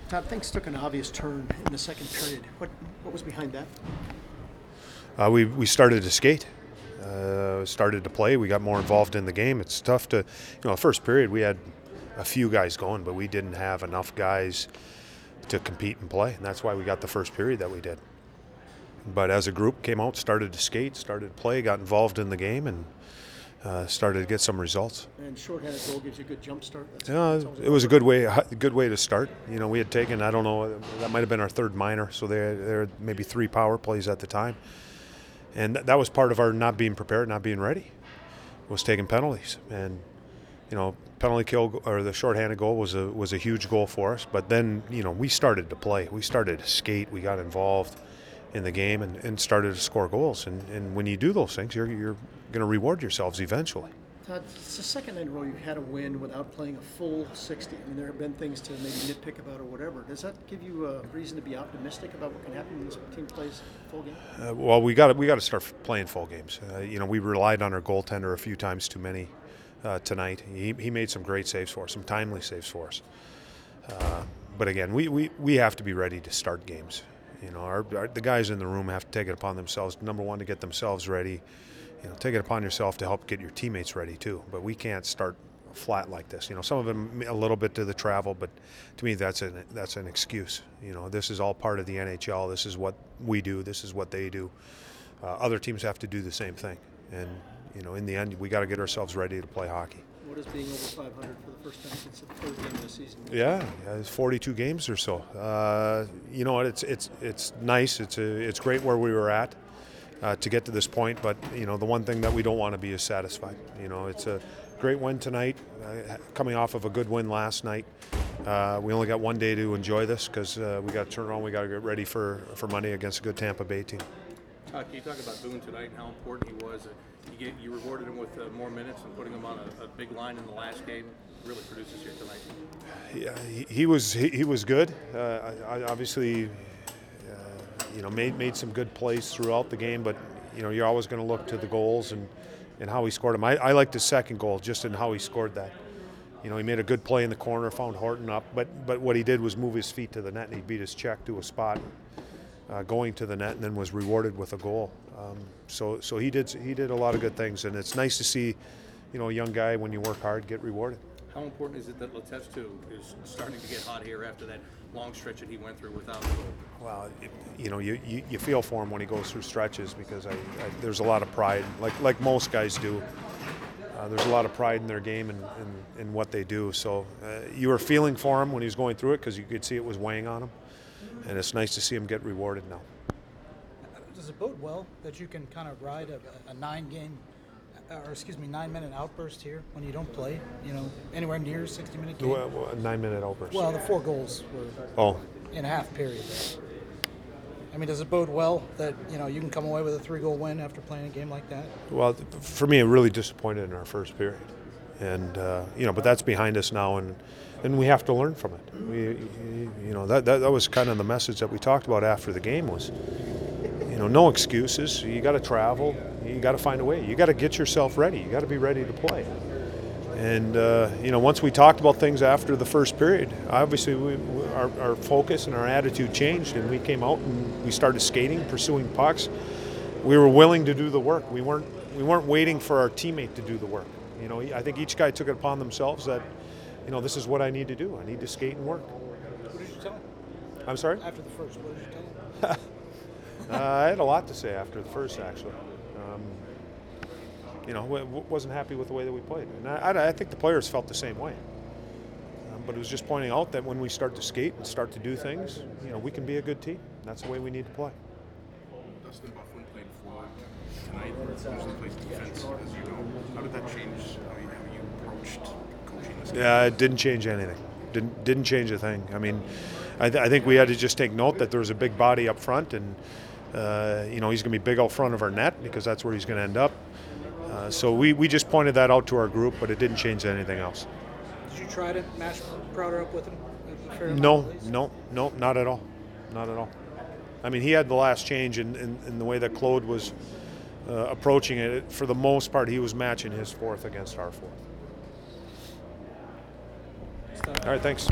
Todd, things took an obvious turn in the second period. What was behind that? We started to skate, started to play. We got more involved in the game. It's tough to, first period we had a few guys going, but we didn't have enough guys to compete and play, and that's why we got the first period that we did. But as a group, came out, started to skate, started to play, got involved in the game, and started to get some results. And shorthanded goal gives you a good jump start. It was a good way to start. We had taken, I don't know, that might have been our third minor, so there were maybe 3 power plays at the time. And that was part of our not being prepared, not being ready, was taking penalties. And, penalty kill or the shorthanded goal was a huge goal for us. But then, we started to play. We started to skate. We got involved in the game and started to score goals. And when you do those things, you're going to reward yourselves eventually. Todd, it's the second night in a row you've had a win without playing a full 60. I mean, there have been things to maybe nitpick about or whatever. Does that give you a reason to be optimistic about what can happen when this team plays a full game? Well, we got to start playing full games. We relied on our goaltender a few times too many tonight. He made some great saves for us, some timely saves for us. But again, we have to be ready to start games. The guys in the room have to take it upon themselves, number one, to get themselves ready. Take it upon yourself to help get your teammates ready too. But we can't start flat like this. Some of them a little bit to the travel, but to me that's an excuse. This is all part of the NHL. This is what we do. This is what they do. Other teams have to do the same thing. And in the end, we got to get ourselves ready to play hockey. What is being over 500 for the first time since the third game of the season? Yeah, it's 42 games or so. It's nice. It's great where we were at. To get to this point, but the one thing that we don't want to be is satisfied. It's a great win tonight, coming off of a good win last night. We only got one day to enjoy this because we got to turn around. We got to get ready for Monday against a good Tampa Bay team. Can you talk about Boone tonight and how important he was? You rewarded him with more minutes and putting him on a big line in the last game. Really produces here tonight. Yeah, he was good. Obviously. Made some good plays throughout the game, but you're always going to look to the goals and how he scored them. I liked his second goal just in how he scored that. He made a good play in the corner, found Horton up, but what he did was move his feet to the net and he beat his check to a spot going to the net and then was rewarded with a goal. So he did a lot of good things, and it's nice to see a young guy, when you work hard, get rewarded. How important is it that Letestu is starting to get hot here after that long stretch that he went through without a goal? Well, you feel for him when he goes through stretches because there's a lot of pride, like most guys do. There's a lot of pride in their game and in what they do. So you were feeling for him when he was going through it because you could see it was weighing on him. And it's nice to see him get rewarded now. Does it bode well that you can kind of ride a 9-minute outburst here when you don't play, anywhere near 60-minute game? Well, a 9-minute outburst. Well, the 4 goals were in a half period. I mean, does it bode well that, you can come away with a 3-goal win after playing a game like that? Well, for me, it really disappointed in our first period. And, but that's behind us now, and we have to learn from it. That was kind of the message that we talked about after the game was, no excuses. You got to travel. You got to find a way. You got to get yourself ready. You got to be ready to play. And once we talked about things after the first period, obviously our focus and our attitude changed, and we came out and we started skating, pursuing pucks. We were willing to do the work. We weren't waiting for our teammate to do the work. I think each guy took it upon themselves that, this is what I need to do. I need to skate and work. What did you tell him? I'm sorry? After the first, what did you tell him? I had a lot to say after the first, actually. Wasn't happy with the way that we played. And I think the players felt the same way. But it was just pointing out that when we start to skate and start to do things, we can be a good team. That's the way we need to play. Dustin Byfuglien played forward tonight, usually plays defense, as you know. How did that change how you approached coaching this game? Yeah, it didn't change anything. Didn't change a thing. I mean, I think we had to just take note that there was a big body up front, and he's going to be big out front of our net because that's where he's going to end up. So we just pointed that out to our group, but it didn't change anything else. Did you try to match Crowder up with him? No, not at all. Not at all. I mean, he had the last change in the way that Claude was approaching it. For the most part, he was matching his fourth against our fourth. All right, thanks.